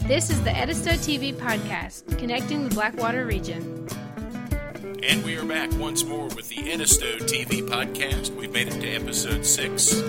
This is the Edisto TV podcast, connecting the Blackwater region. And we are back once more with the Edisto TV podcast. We've made it to episode 6.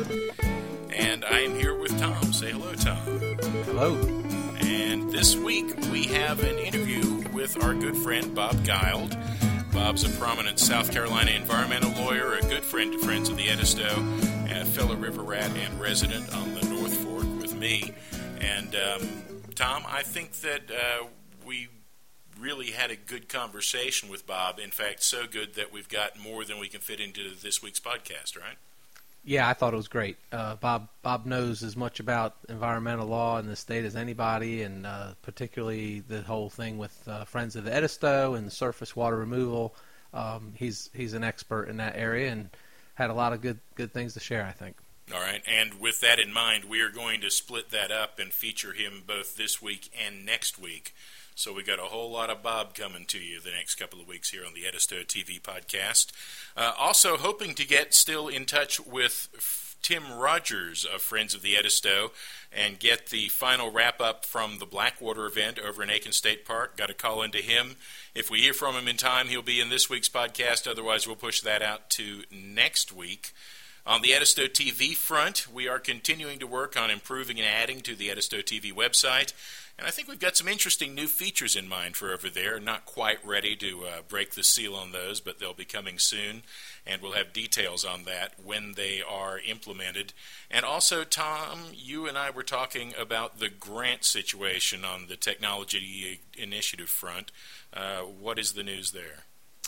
And I am here with Tom. Say hello, Tom. Hello. And this week we have an interview with our good friend Bob Guild. Bob's a prominent South Carolina environmental lawyer, a good friend to Friends of the Edisto, and a fellow river rat and resident on the North Fork with me. And Tom, I think that we really had a good conversation with Bob. In fact, so good that we've got more than we can fit into this week's podcast, right? Yeah, I thought it was great. Bob knows as much about environmental law in the state as anybody, and particularly the whole thing with Friends of the Edisto and the surface water removal. He's an expert in that area and had a lot of good things to share, I think. All right, and with that in mind, we are going to split that up and feature him both this week and next week. So we got a whole lot of Bob coming to you the next couple of weeks here on the Edisto TV podcast. Also hoping to get still in touch with Tim Rogers of Friends of the Edisto and get the final wrap-up from the Blackwater event over in Aiken State Park. Got to call into him. If we hear from him in time, he'll be in this week's podcast. Otherwise, we'll push that out to next week. On the Edisto TV front, we are continuing to work on improving and adding to the Edisto TV website. And I think we've got some interesting new features in mind for over there. Not quite ready to break the seal on those, but they'll be coming soon. And we'll have details on that when they are implemented. And also, Tom, you and I were talking about the grant situation on the Technology Initiative front. What is the news there?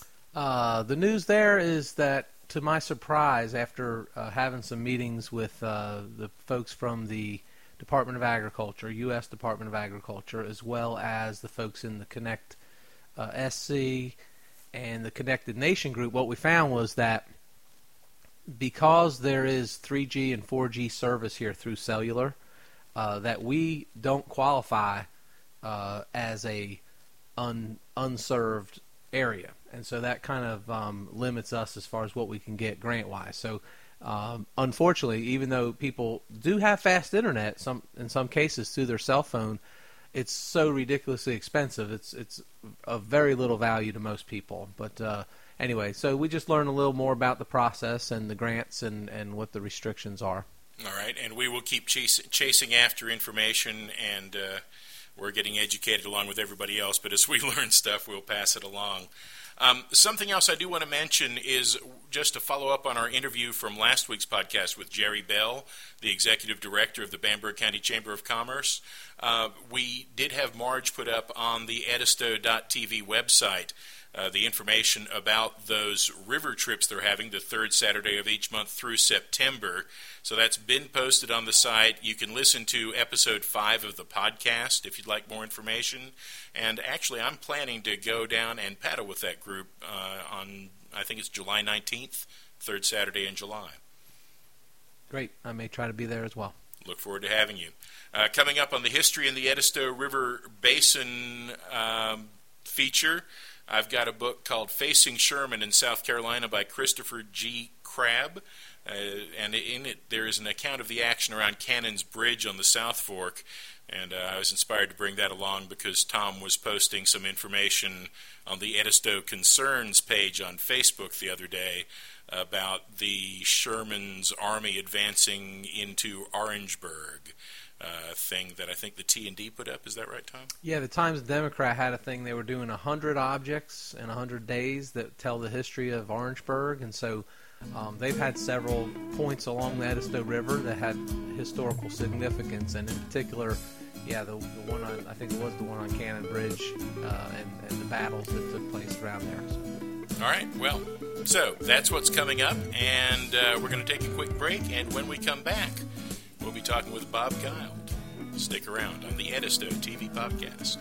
The news there is that, to my surprise, after having some meetings with the folks from the Department of Agriculture, U.S. Department of Agriculture, as well as the folks in the Connect SC and the Connected Nation group, what we found was that because there is 3G and 4G service here through cellular, that we don't qualify as a unserved area. And so that kind of limits us as far as what we can get grant-wise. So unfortunately, even though people do have fast internet, in some cases through their cell phone, it's so ridiculously expensive. It's of very little value to most people. But anyway, so we just learned a little more about the process and the grants and what the restrictions are. All right, and we will keep chasing after information, and we're getting educated along with everybody else. But as we learn stuff, we'll pass it along. Something else I do want to mention is just to follow up on our interview from last week's podcast with Jerry Bell, the Executive Director of the Bamberg County Chamber of Commerce. We did have Marge put up on the Edisto.tv website the information about those river trips they're having the third Saturday of each month through September. So that's been posted on the site. You can listen to episode 5 of the podcast if you'd like more information. And actually, I'm planning to go down and paddle with that group on, I think it's July 19th, third Saturday in July. Great. I may try to be there as well. Look forward to having you. Coming up on the History in the Edisto River Basin feature, I've got a book called Facing Sherman in South Carolina by Christopher G. Crabb. And in it, there is an account of the action around Cannon's Bridge on the South Fork. And I was inspired to bring that along because Tom was posting some information on the Edisto Concerns page on Facebook the other day about the Sherman's army advancing into Orangeburg. Thing that I think the T&D put up. Is that right, Tom? Yeah, the Times Democrat had a thing. They were doing 100 objects in 100 days that tell the history of Orangeburg, and so they've had several points along the Edisto River that had historical significance, and in particular, yeah, the one on, I think it was the one on Cannon Bridge and the battles that took place around there. So. All right, well, so that's what's coming up, and we're going to take a quick break, and when we come back, we'll be talking with Bob Guild. Stick around on the Edisto TV podcast.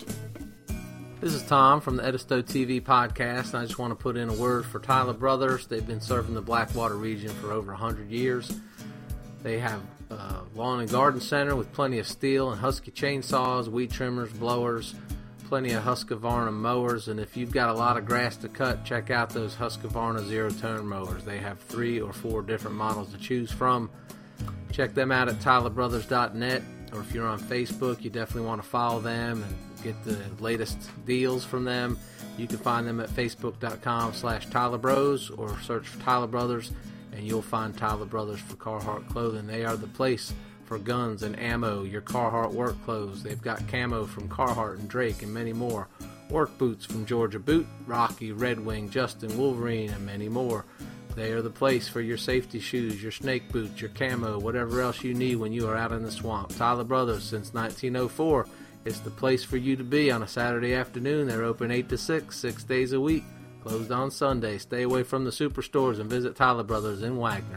This is Tom from the Edisto TV podcast, and I just want to put in a word for Tyler Brothers. They've been serving the Blackwater region for over 100 years. They have a lawn and garden center with plenty of steel and Husky chainsaws, weed trimmers, blowers, plenty of Husqvarna mowers, and if you've got a lot of grass to cut, check out those Husqvarna zero-turn mowers. They have 3 or 4 different models to choose from. Check them out at tylerbrothers.net. or if you're on Facebook, you definitely want to follow them and get the latest deals from them. You can find them at facebook.com/Tyler Bros, or search for Tyler Brothers, and you'll find Tyler Brothers for Carhartt clothing. They are the place for guns and ammo, your Carhartt work clothes. They've got camo from Carhartt and Drake and many more. Work boots from Georgia Boot, Rocky, Red Wing, Justin, Wolverine, and many more. They are the place for your safety shoes, your snake boots, your camo, whatever else you need when you are out in the swamp. Tyler Brothers, since 1904. It's the place for you to be on a Saturday afternoon. They're open 8 to 6, 6 days a week. Closed on Sunday. Stay away from the superstores and visit Tyler Brothers in Wagner.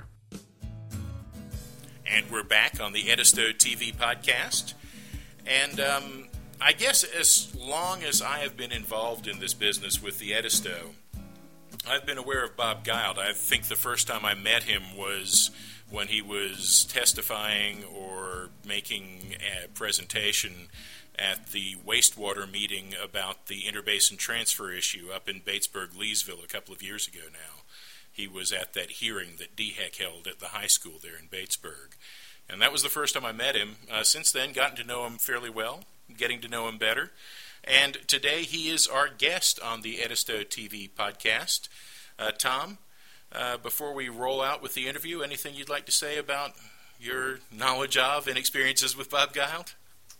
And we're back on the Edisto TV podcast. And I guess as long as I have been involved in this business with the Edisto, I've been aware of Bob Guild. I think the first time I met him was when he was testifying or making a presentation at the wastewater meeting about the interbasin transfer issue up in Batesburg-Leesville a couple of years ago now. He was at that hearing that DHEC held at the high school there in Batesburg. And that was the first time I met him. Since then, gotten to know him fairly well, getting to know him better. And today he is our guest on the Edisto TV podcast. Tom, before we roll out with the interview, anything you'd like to say about your knowledge of and experiences with Bob Guild?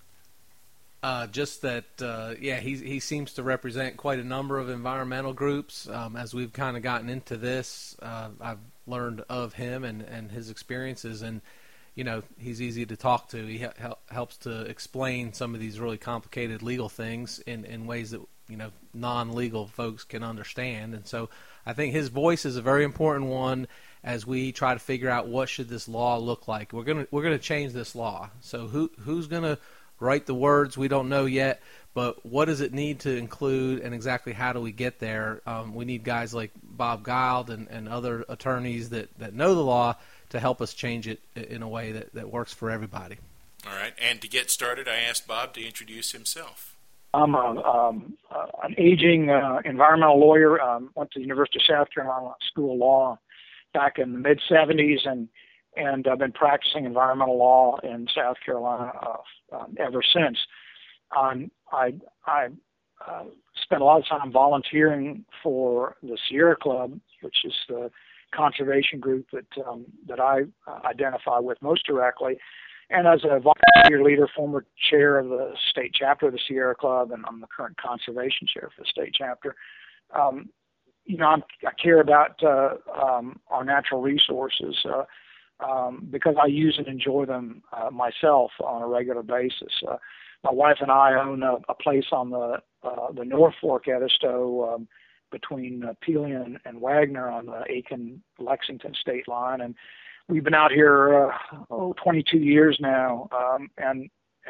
Just that, he seems to represent quite a number of environmental groups. As we've kind of gotten into this, I've learned of him and his experiences, and he's easy to talk to. He helps to explain some of these really complicated legal things in ways that non-legal folks can understand. And so I think his voice is a very important one as we try to figure out what should this law look like. We're gonna change this law. So who's gonna write the words? We don't know yet, but what does it need to include, and exactly how do we get there? We need guys like Bob Guild and other attorneys that know the law to help us change it in a way that works for everybody. All right, and to get started, I asked Bob to introduce himself. I'm an aging environmental lawyer. Went to the University of South Carolina School of Law back in the mid-'70s, and I've been practicing environmental law in South Carolina ever since. I spent a lot of time volunteering for the Sierra Club, which is the conservation group that I identify with most directly. And as a volunteer leader, former chair of the state chapter of the Sierra Club, and I'm the current conservation chair for the state chapter, I care about our natural resources because I use and enjoy them myself on a regular basis. My wife and I own a place on the North Fork Edisto between Pelion and Wagner on the Aiken-Lexington state line, and we've been out here 22 years now, and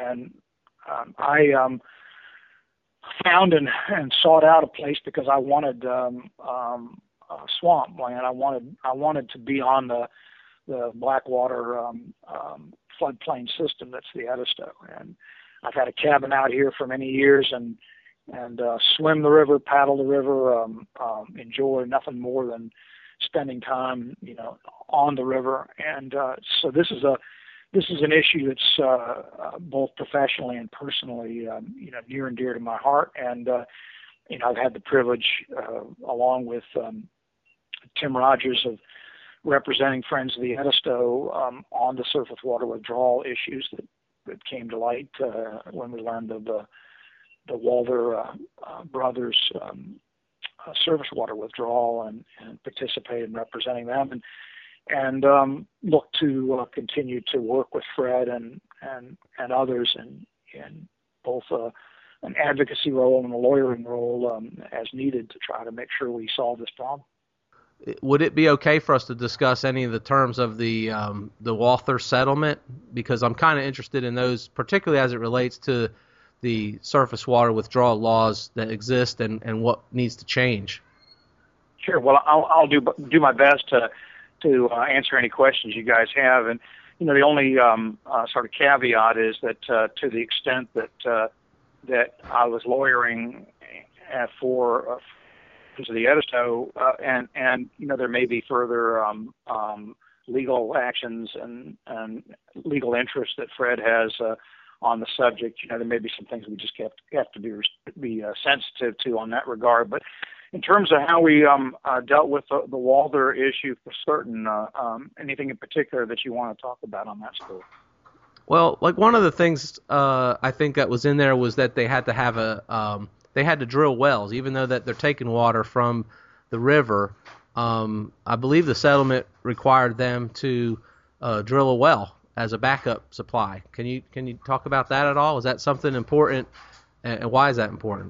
I found and sought out a place because I wanted swampland. I wanted to be on the Blackwater floodplain system that's the Edisto, and I've had a cabin out here for many years and swim the river, paddle the river, enjoy nothing more than spending time, on the river. And so this is an issue that's both professionally and personally, near and dear to my heart. And I've had the privilege, along with Tim Rogers, of representing Friends of the Edisto on the surface water withdrawal issues that came to light when we learned of the Walder brothers surface water withdrawal, and participate in representing them, and look to continue to work with Fred and others in both an advocacy role and a lawyering role as needed to try to make sure we solve this problem. Would it be okay for us to discuss any of the terms of the Walther settlement? Because I'm kind of interested in those, particularly as it relates to the surface water withdrawal laws that exist and what needs to change. Sure. Well, I'll do my best to answer any questions you guys have. And the only sort of caveat is that to the extent that I was lawyering for the Edisto, and there may be further legal actions and legal interests that Fred has on the subject. There may be some things we just have to be sensitive to on that regard. But in terms of how we dealt with the Walther issue for certain, anything in particular that you want to talk about on that score? Well, like one of the things I think that was in there was that they had to have they had to drill wells, even though that they're taking water from the river. I believe the settlement required them to drill a well as a backup supply. Can you talk about that at all? Is that something important, and why is that important?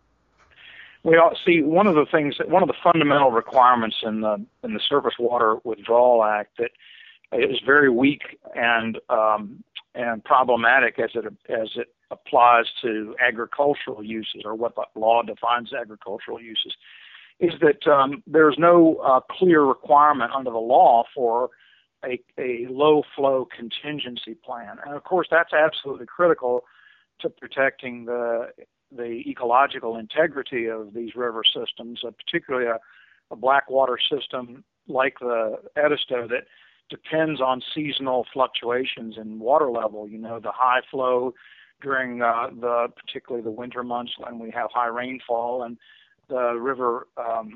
Well, see, one of the fundamental requirements in the Surface Water Withdrawal Act that is very weak and problematic as it applies to agricultural uses, or what the law defines agricultural uses, is that there's no clear requirement under the law for a low flow contingency plan. And of course, that's absolutely critical to protecting the ecological integrity of these river systems, particularly a blackwater system like the Edisto that depends on seasonal fluctuations in water level. The high flow during particularly the winter months when we have high rainfall, and the river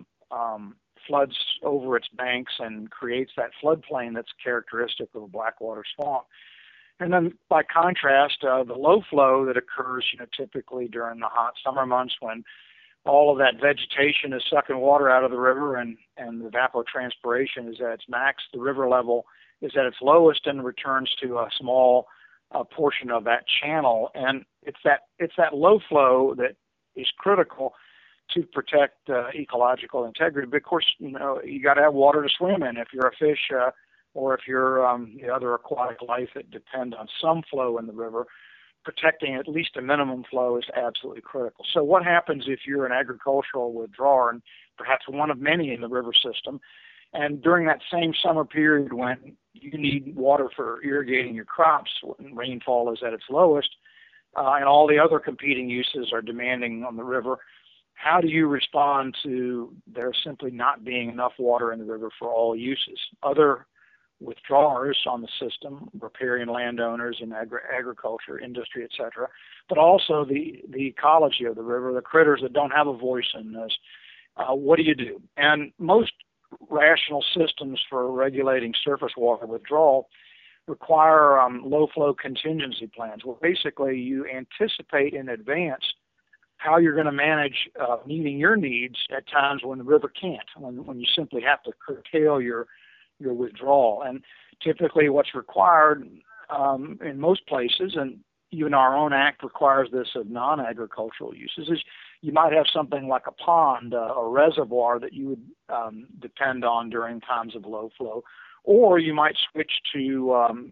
floods over its banks and creates that floodplain that's characteristic of a blackwater swamp. And then, by contrast, the low flow that occurs, typically during the hot summer months when all of that vegetation is sucking water out of the river and the evapotranspiration is at its max, the river level is at its lowest and returns to a small portion of that channel. And it's that low flow that is critical to protect ecological integrity. But of course, you got to have water to swim in if you're a fish. Or if you're the other aquatic life that depend on some flow in the river, protecting at least a minimum flow is absolutely critical. So what happens if you're an agricultural withdrawer, and perhaps one of many in the river system, and during that same summer period when you need water for irrigating your crops, when rainfall is at its lowest, and all the other competing uses are demanding on the river, how do you respond to there simply not being enough water in the river for all uses? Other withdrawers on the system, riparian landowners in agriculture, industry, etc., but also the ecology of the river, the critters that don't have a voice in this. What do you do? And most rational systems for regulating surface water withdrawal require low flow contingency plans, where basically you anticipate in advance how you're going to manage meeting your needs at times when the river can't, when you simply have to curtail your withdrawal. And typically what's required in most places, and even our own act requires this of non-agricultural uses, is you might have something like a pond, a reservoir that you would depend on during times of low flow, or you might switch to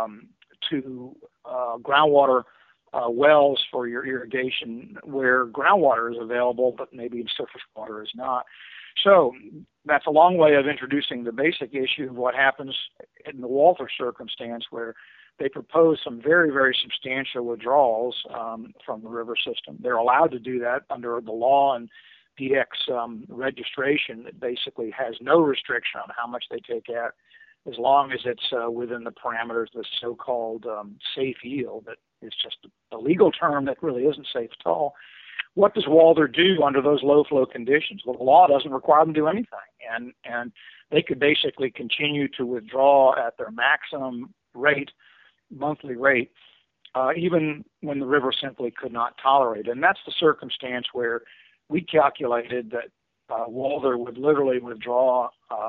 groundwater wells for your irrigation where groundwater is available, but maybe surface water is not. So that's a long way of introducing the basic issue of what happens in the Walther circumstance, where they propose some very, very substantial withdrawals from the river system. They're allowed to do that under the law and DX registration that basically has no restriction on how much they take out, as long as it's within the parameters of the so-called safe yield. That is just a legal term that really isn't safe at all. What does Walther do under those low flow conditions? Well, the law doesn't require them to do anything, and they could basically continue to withdraw at their maximum rate, monthly rate, even when the river simply could not tolerate it. And that's the circumstance where we calculated that Walther would literally withdraw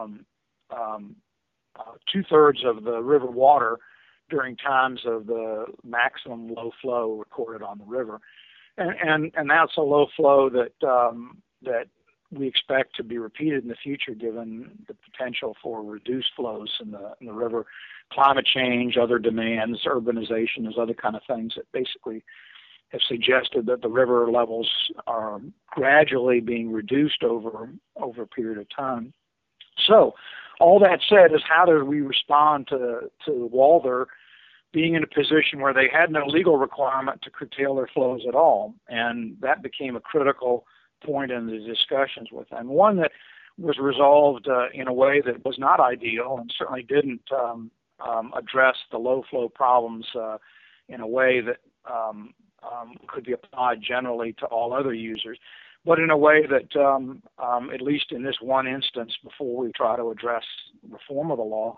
2/3 of the river water during times of the maximum low flow recorded on the river. And that's a low flow that we expect to be repeated in the future, given the potential for reduced flows in the river, climate change, other demands, urbanization, those other kind of things that basically have suggested that the river levels are gradually being reduced over a period of time. So all that said is, how do we respond to Walther being in a position where they had no legal requirement to curtail their flows at all? And that became a critical point in the discussions with them. One that was resolved in a way that was not ideal and certainly didn't address the low flow problems in a way that could be applied generally to all other users, but in a way that, at least in this one instance, before we try to address reform of the law,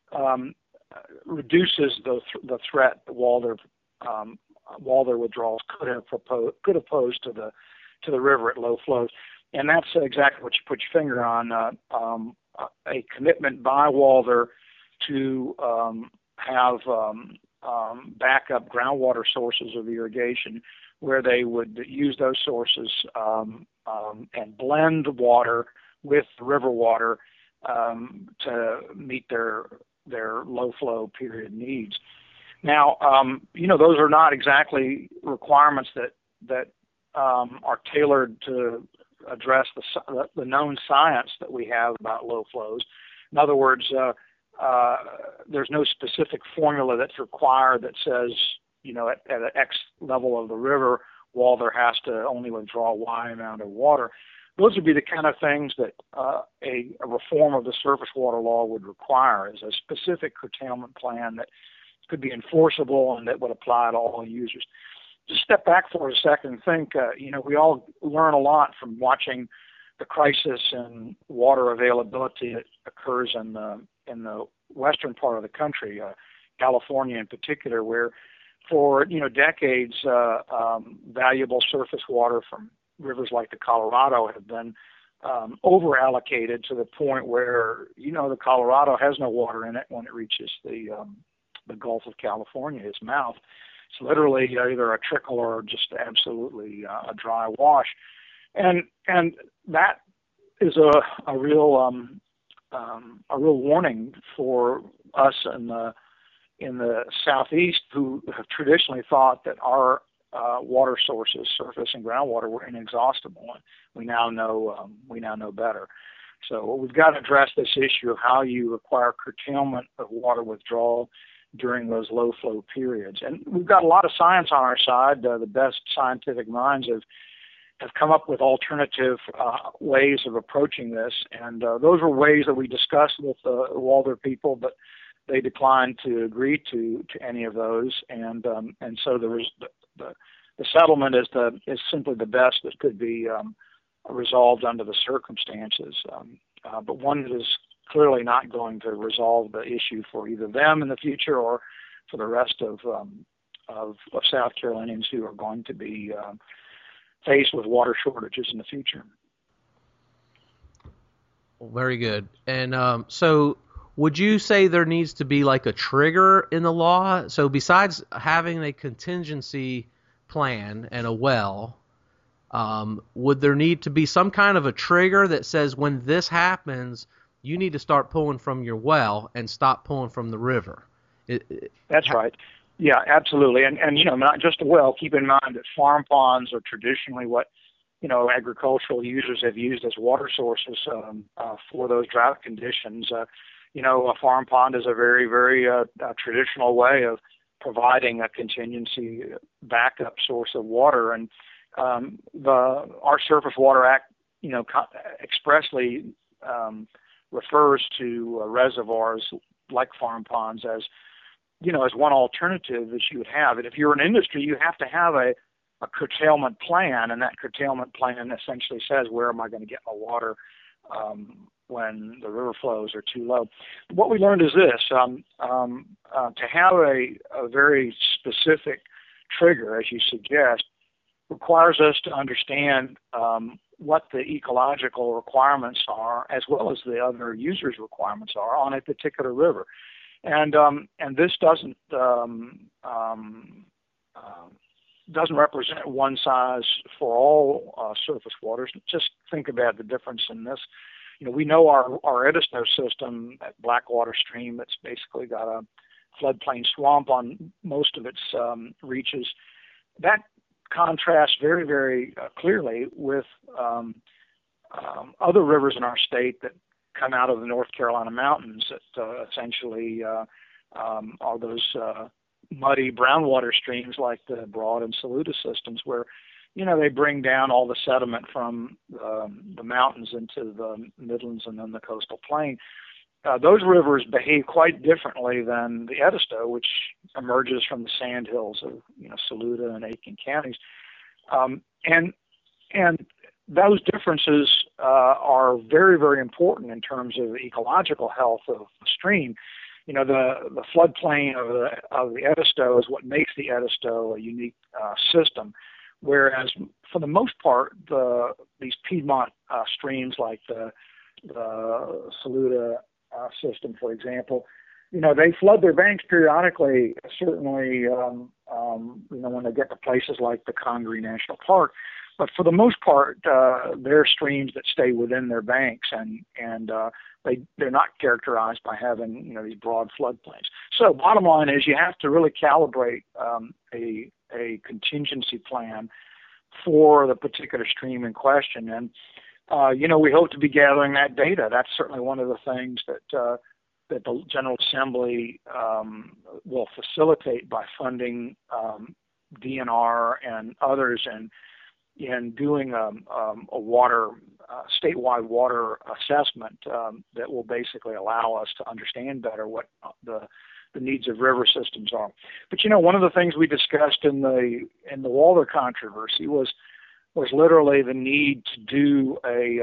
reduces the threat that Walder withdrawals could have posed to the river at low flows. And that's exactly what you put your finger on, a commitment by Walder to have backup groundwater sources of irrigation where they would use those sources and blend water with river water to meet their low flow period needs. Now, those are not exactly requirements that are tailored to address the known science that we have about low flows. In other words, there's no specific formula that's required that says, at an X level of the river, Walder has to only withdraw Y amount of water. Those would be the kind of things that a reform of the surface water law would require, is a specific curtailment plan that could be enforceable and that would apply to all users. Just step back for a second and think, we all learn a lot from watching the crisis in water availability that occurs in the western part of the country, California in particular, where for decades valuable surface water from rivers like the Colorado have been over allocated to the point where the Colorado has no water in it when it reaches the Gulf of California, its mouth. It's literally either a trickle or just absolutely a dry wash, and that is a real warning for us in the Southeast, who have traditionally thought that our water sources, surface and groundwater, were inexhaustible. We now know better. So we've got to address this issue of how you require curtailment of water withdrawal during those low flow periods. And we've got a lot of science on our side. The best scientific minds have come up with alternative ways of approaching this. And those were ways that we discussed with the Walder people, but they declined to agree to any of those. And so the settlement is simply the best that could be resolved under the circumstances. But one that is clearly not going to resolve the issue for either them in the future or for the rest of South Carolinians who are going to be faced with water shortages in the future. Well, very good. And so would you say there needs to be like a trigger in the law? So besides having a contingency plan and a well, would there need to be some kind of a trigger that says when this happens, you need to start pulling from your well and stop pulling from the river? That's right. Yeah, absolutely. And not just a well. Keep in mind that farm ponds are traditionally what, agricultural users have used as water sources for those drought conditions. A farm pond is a very, very traditional way of providing a contingency backup source of water. And our Surface Water Act, expressly refers to reservoirs like farm ponds as one alternative that you would have. And if you're an industry, you have to have a curtailment plan, and that curtailment plan essentially says, where am I going to get my water when the river flows are too low? What we learned is this, to have a very specific trigger, as you suggest, requires us to understand what the ecological requirements are, as well as the other users' requirements are on a particular river. And this doesn't represent one size for all surface waters. Just think about the difference in this. We know our Edisto system, that Blackwater stream, that's basically got a floodplain swamp on most of its reaches. That contrasts very, very clearly with other rivers in our state that come out of the North Carolina mountains that essentially are those muddy brown water streams like the Broad and Saluda systems, where they bring down all the sediment from the mountains into the Midlands and then the coastal plain. Those rivers behave quite differently than the Edisto, which emerges from the sandhills of Saluda and Aiken counties, and those differences are very, very important in terms of the ecological health of the stream. The floodplain of the Edisto is what makes the Edisto a unique system, whereas for the most part, these Piedmont streams like the Saluda system, for example, they flood their banks periodically, certainly, when they get to places like the Congaree National Park. But for the most part, they're streams that stay within their banks, and they're not characterized by having these broad floodplains. So bottom line is you have to really calibrate a contingency plan for the particular stream in question. And we hope to be gathering that data. That's certainly one of the things that the General Assembly will facilitate by funding DNR and others in doing a statewide water assessment that will basically allow us to understand better what the needs of river systems are. But one of the things we discussed in the Walder controversy was literally the need to do a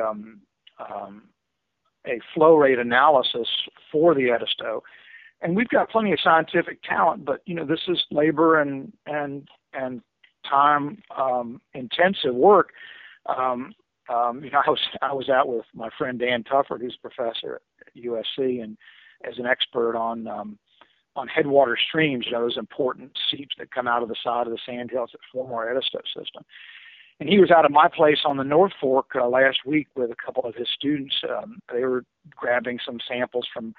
flow rate analysis for the Edisto. And we've got plenty of scientific talent, but this is labor and time intensive work. I was out with my friend Dan Tufford, who's a professor at USC and as an expert on headwater streams, those important seeps that come out of the side of the sandhills that form our Edisto system. And he was out at my place on the North Fork last week with a couple of his students. They were grabbing some samples from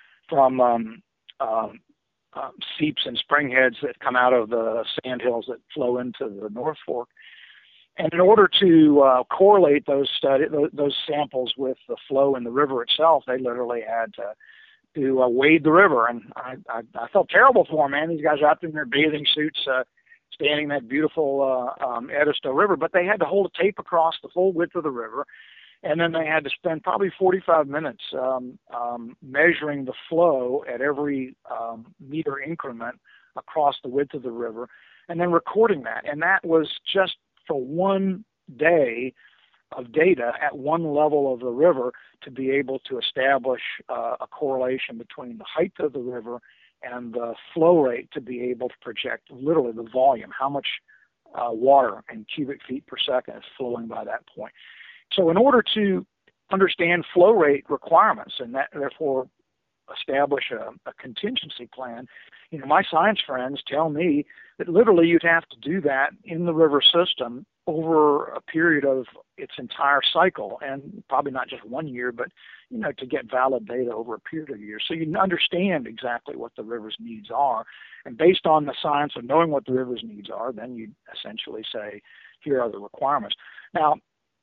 seeps and springheads that come out of the sandhills that flow into the North Fork. And in order to correlate those samples with the flow in the river itself, they literally had to wade the river. And I felt terrible for them, man. These guys are out in their bathing suits, standing in that beautiful Edisto River, but they had to hold a tape across the full width of the river, and then they had to spend probably 45 minutes measuring the flow at every meter increment across the width of the river, and then recording that. And that was just for one day of data at one level of the river to be able to establish a correlation between the height of the river and the flow rate to be able to project literally the volume, how much water in cubic feet per second is flowing by that point. So in order to understand flow rate requirements and that therefore establish a contingency plan, my science friends tell me that literally you'd have to do that in the river system over a period of its entire cycle, and probably not just 1 year, but to get valid data over a period of years. So you can understand exactly what the river's needs are, and based on the science of knowing what the river's needs are, then you essentially say, here are the requirements. Now,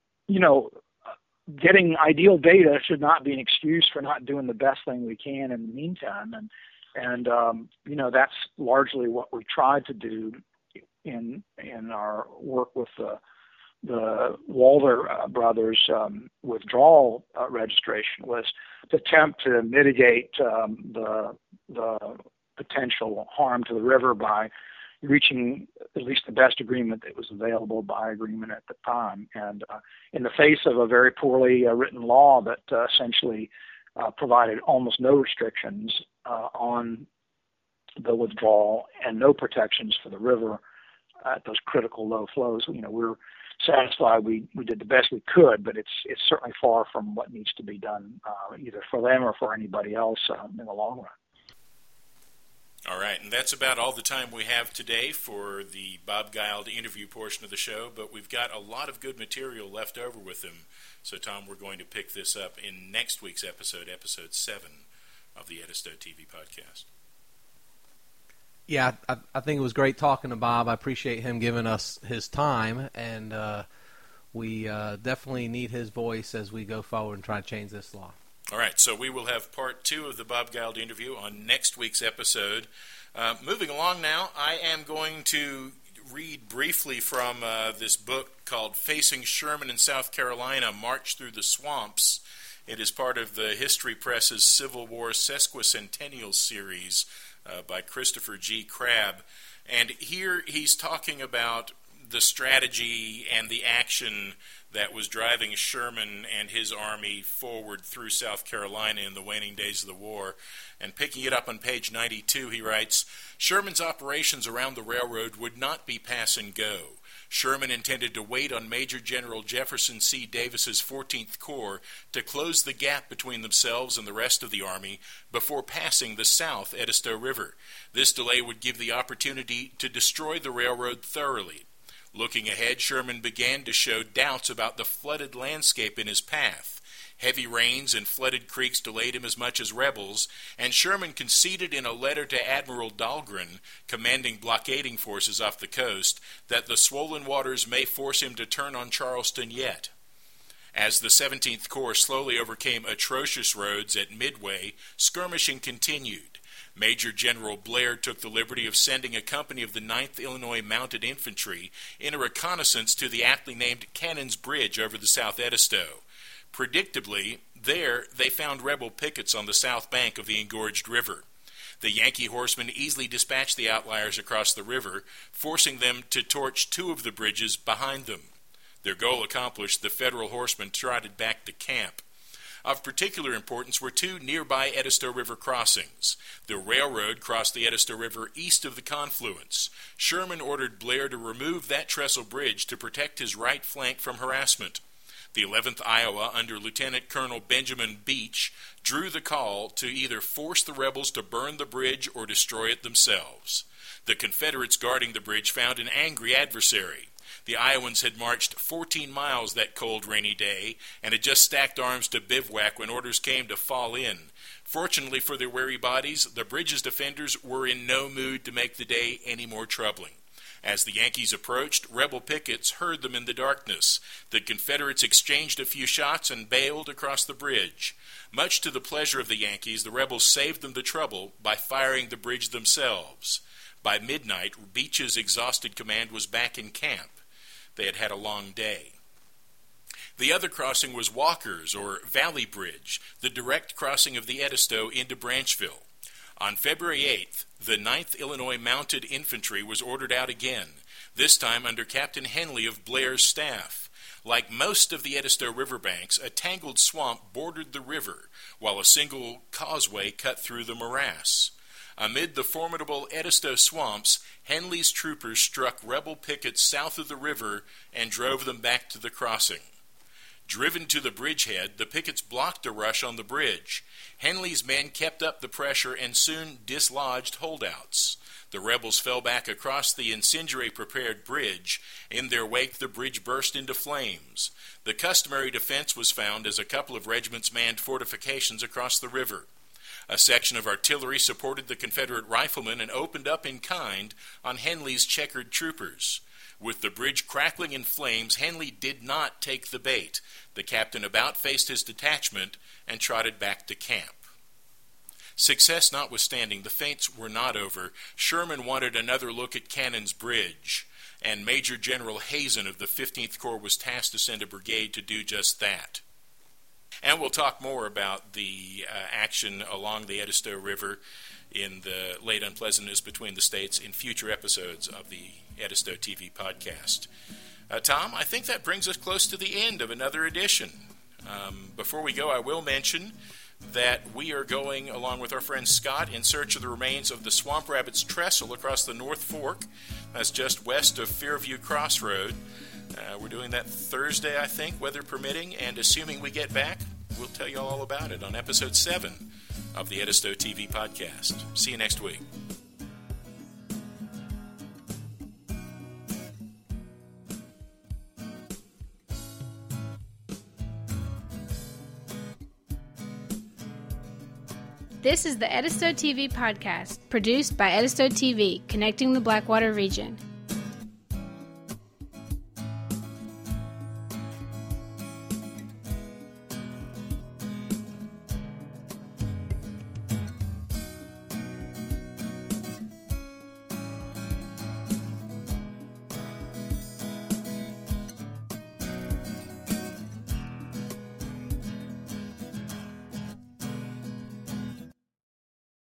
getting ideal data should not be an excuse for not doing the best thing we can in the meantime, and that's largely what we tried to do in our work with the Walder brothers withdrawal registration, was to attempt to mitigate the potential harm to the river by reaching at least the best agreement that was available by agreement at the time. And in the face of a very poorly written law that essentially provided almost no restrictions on the withdrawal and no protections for the river at those critical low flows, we're satisfied we did the best we could, but it's certainly far from what needs to be done either for them or for anybody else in the long run. All right, and that's about all the time we have today for the Bob Guild interview portion of the show, but we've got a lot of good material left over with him. So, Tom, we're going to pick this up in next week's episode 7 of the Edisto TV podcast. Yeah, I think it was great talking to Bob. I appreciate him giving us his time, and we definitely need his voice as we go forward and try to change this law. All right, so we will have part 2 of the Bob Guild interview on next week's episode. Moving along now, I am going to read briefly from this book called Facing Sherman in South Carolina, March Through the Swamps. It is part of the History Press's Civil War Sesquicentennial series by Christopher G. Crabb. And here he's talking about the strategy and the action that was driving Sherman and his army forward through South Carolina in the waning days of the war. And picking it up on page 92, he writes, Sherman's operations around the railroad would not be pass and go. Sherman intended to wait on Major General Jefferson C. Davis's 14th Corps to close the gap between themselves and the rest of the army before passing the South Edisto River. This delay would give the opportunity to destroy the railroad thoroughly. Looking ahead, Sherman began to show doubts about the flooded landscape in his path. Heavy rains and flooded creeks delayed him as much as rebels, and Sherman conceded in a letter to Admiral Dahlgren, commanding blockading forces off the coast, that the swollen waters may force him to turn on Charleston yet. As the 17th Corps slowly overcame atrocious roads at Midway, skirmishing continued. Major General Blair took the liberty of sending a company of the 9th Illinois Mounted Infantry in a reconnaissance to the aptly named Cannon's Bridge over the South Edisto. Predictably, there they found rebel pickets on the south bank of the engorged river. The Yankee horsemen easily dispatched the outliers across the river, forcing them to torch two of the bridges behind them. Their goal accomplished, the Federal horsemen trotted back to camp. Of particular importance were two nearby Edisto River crossings. The railroad crossed the Edisto River east of the confluence. Sherman ordered Blair to remove that trestle bridge to protect his right flank from harassment. The 11th Iowa, under Lieutenant Colonel Benjamin Beach, drew the call to either force the rebels to burn the bridge or destroy it themselves. The Confederates guarding the bridge found an angry adversary. The Iowans had marched 14 miles that cold, rainy day and had just stacked arms to bivouac when orders came to fall in. Fortunately for their weary bodies, the bridge's defenders were in no mood to make the day any more troubling. As the Yankees approached, rebel pickets heard them in the darkness. The Confederates exchanged a few shots and bailed across the bridge. Much to the pleasure of the Yankees, the rebels saved them the trouble by firing the bridge themselves. By midnight, Beach's exhausted command was back in camp. They had had a long day. The other crossing was Walker's, or Valley Bridge, the direct crossing of the Edisto into Branchville. On February 8th, the 9th Illinois Mounted Infantry was ordered out again, this time under Captain Henley of Blair's staff. Like most of the Edisto riverbanks, a tangled swamp bordered the river, while a single causeway cut through the morass. Amid the formidable Edisto swamps, Henley's troopers struck rebel pickets south of the river and drove them back to the crossing. Driven to the bridgehead, the pickets blocked a rush on the bridge. Henley's men kept up the pressure and soon dislodged holdouts. The rebels fell back across the incendiary-prepared bridge. In their wake, the bridge burst into flames. The customary defense was found as a couple of regiments manned fortifications across the river. A section of artillery supported the Confederate riflemen and opened up in kind on Henley's checkered troopers. With the bridge crackling in flames, Henley did not take the bait. The captain about-faced his detachment and trotted back to camp. Success notwithstanding, the feints were not over. Sherman wanted another look at Cannon's Bridge, and Major General Hazen of the 15th Corps was tasked to send a brigade to do just that. And we'll talk more about the action along the Edisto River in the late unpleasantness between the states in future episodes of the Edisto TV podcast. Tom, I think that brings us close to the end of another edition. Before we go, I will mention that we are going, along with our friend Scott, in search of the remains of the Swamp Rabbit's trestle across the North Fork. That's just west of Fairview Crossroad. We're doing that Thursday, I think, weather permitting, and assuming we get back, we'll tell you all about it on Episode 7 of the Edisto TV podcast. See you next week. This is the Edisto TV podcast, produced by Edisto TV, connecting the Blackwater region.